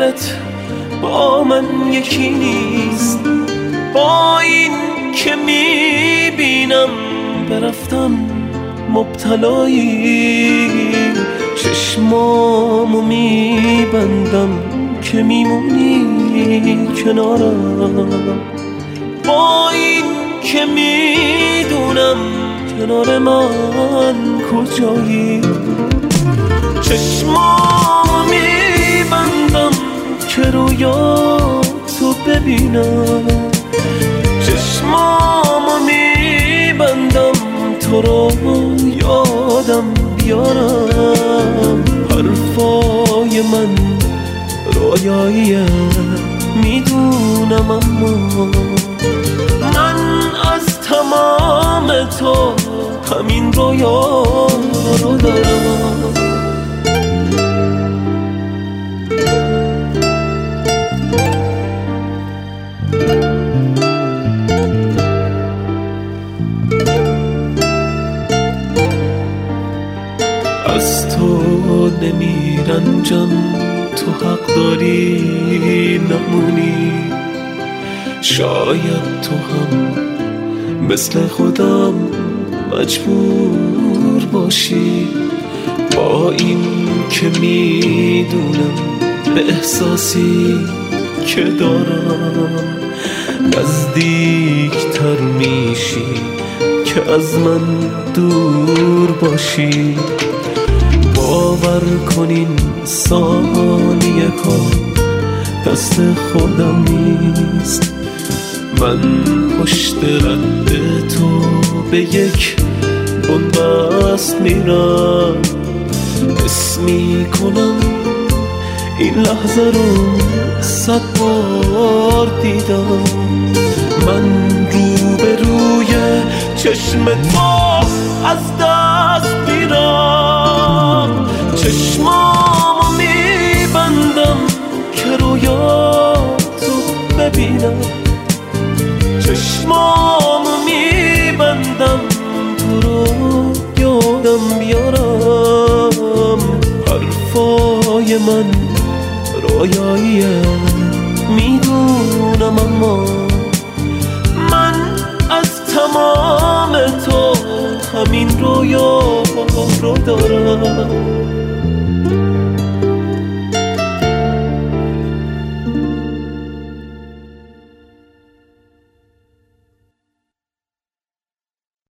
دلت با من یکی نیست، با این که میبینم برفتم مبتلایی، چشمامو میبندم که میمونی کنارم، با این که میدونم کنار من کجایی، چشمامو میبندم که رویاتو ببینم، چشمامو میبندم تو رو یادم بیارم، حرفای من رویاییه میدونم، اما من از تمام تو همین رویا رو دارم. از تو نمیرنجم، تو حق داری نمونی، شاید تو هم مثل خودم مجبور باشی، با این که میدونم به احساسی که دارم نزدیکتر میشی که از من دور باشی، باور کنین ثانیه ها دست خودم نیست، من پشت رد تو به یک بنبست میرم، حس میکنم این لحظه رو 100 بار دیدم، من روبروی چشم تو از دست میرم، چشمامو میبندم که رویاتو ببینم، چشمامو میبندم تو رو یادم بیارم، حرفای من رویاییه میدونم، اما من از تمام تو همین رویا رو دارم.